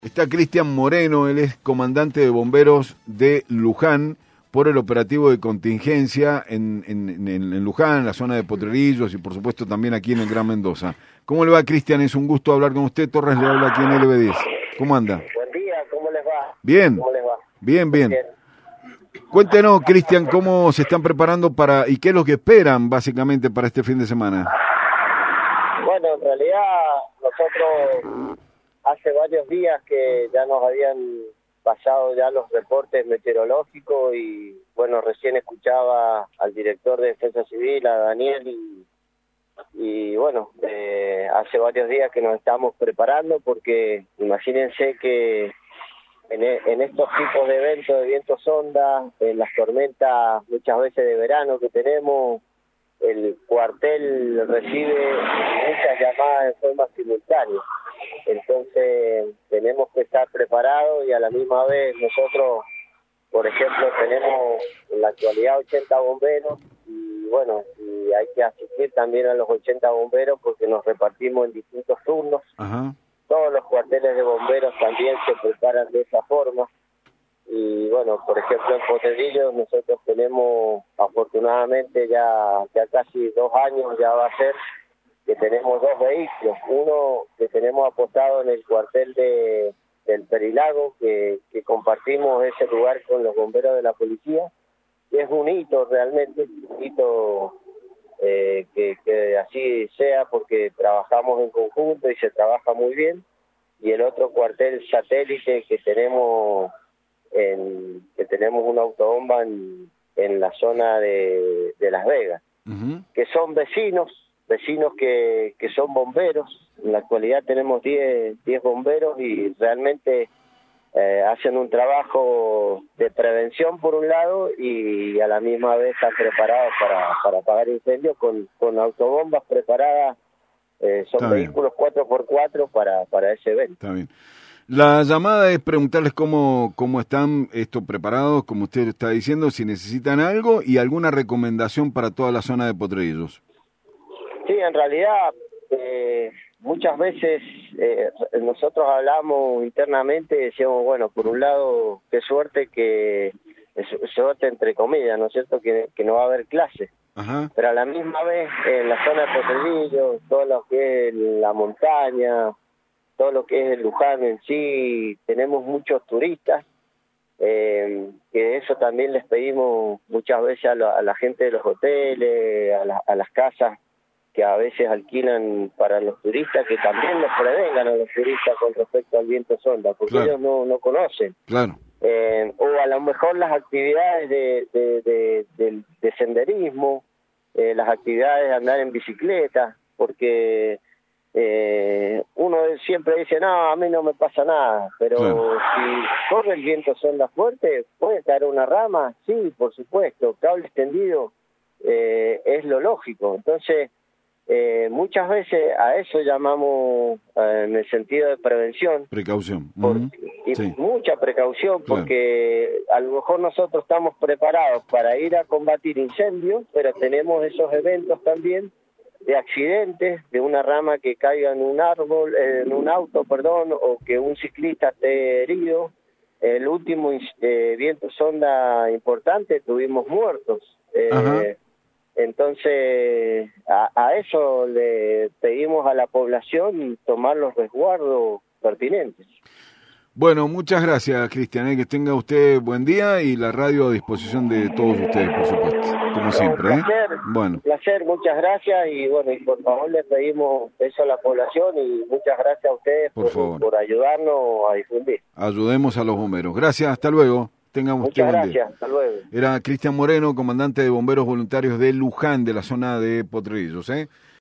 Está Cristian Moreno, él es comandante de bomberos de Luján por el operativo de contingencia en Luján, en la zona de Potrerillos y por supuesto también aquí en el Gran Mendoza. ¿Cómo le va, Cristian? Es un gusto hablar con usted. Torres le habla aquí en LB10. ¿Cómo anda? Buen día, ¿cómo les va? Bien. ¿Cómo les va? Bien. Cuéntenos, Cristian, cómo se están preparando para y qué es lo que esperan básicamente para este fin de semana. Bueno, en realidad nosotros hace varios días que ya nos habían pasado ya los reportes meteorológicos y bueno, recién escuchaba al director de Defensa Civil, a Daniel, y bueno, hace varios días que nos estamos preparando porque imagínense que en estos tipos de eventos de vientos sonda, en las tormentas muchas veces de verano que tenemos, el cuartel recibe muchas llamadas en forma simultánea. Entonces tenemos que estar preparados y a la misma vez nosotros, por ejemplo, tenemos en la actualidad 80 bomberos y bueno, y hay que asistir también a los 80 bomberos porque nos repartimos en distintos turnos. Ajá. Todos los cuarteles de bomberos también se preparan de esa forma. Y bueno, por ejemplo, en Potrerillos nosotros tenemos, afortunadamente, ya casi 2 años ya va a ser, que tenemos 2 vehículos. Uno que tenemos apostado en el cuartel del Perilago, que compartimos ese lugar con los bomberos de la policía. Y es un hito realmente, un hito que así sea porque trabajamos en conjunto y se trabaja muy bien. Y el otro cuartel satélite que tenemos una autobomba en la zona de Las Vegas, que son vecinos que son bomberos. En la actualidad tenemos 10 bomberos y realmente hacen un trabajo de prevención por un lado y a la misma vez están preparados para apagar incendios con autobombas preparadas. Son vehículos 4x4 para ese evento. Está bien. La llamada es preguntarles cómo están preparados, como usted está diciendo, si necesitan algo y alguna recomendación para toda la zona de Potrerillos. Sí, en realidad muchas veces nosotros hablamos internamente y decíamos, bueno, por un lado, qué suerte suerte entre comillas, ¿no es cierto?, que no va a haber clases. Ajá. Pero a la misma vez, en la zona de Potrerillos, todo lo que es la montaña, todo lo que es el Luján en sí, tenemos muchos turistas, que eso también les pedimos muchas veces a la gente de los hoteles, a las casas que a veces alquilan para los turistas, que también los prevengan a los turistas con respecto al viento sonda, porque ellos no conocen. Claro. O a lo mejor las actividades de senderismo, las actividades de andar en bicicleta, porque uno siempre dice, no, a mí no me pasa nada, pero si corre el viento sonda fuerte, puede caer una rama, sí, por supuesto, cable extendido es lo lógico. Entonces, muchas veces a eso llamamos en el sentido de prevención. Precaución. Y mucha precaución, porque a lo mejor nosotros estamos preparados para ir a combatir incendios, pero tenemos esos eventos también de accidentes, de una rama que caiga en un árbol, en un auto, o que un ciclista esté herido. El último viento sonda importante tuvimos muertos. Entonces, a eso le pedimos a la población tomar los resguardos pertinentes. Bueno, muchas gracias, Cristian. Que tenga usted buen día y la radio a disposición de todos ustedes, por supuesto, como siempre. Un placer, muchas gracias y bueno, y por favor le pedimos eso a la población y muchas gracias a ustedes por ayudarnos a difundir. Ayudemos a los bomberos. Gracias, hasta luego. Muchas gracias, hasta luego. Era Cristian Moreno, comandante de bomberos voluntarios de Luján, de la zona de Potrerillos,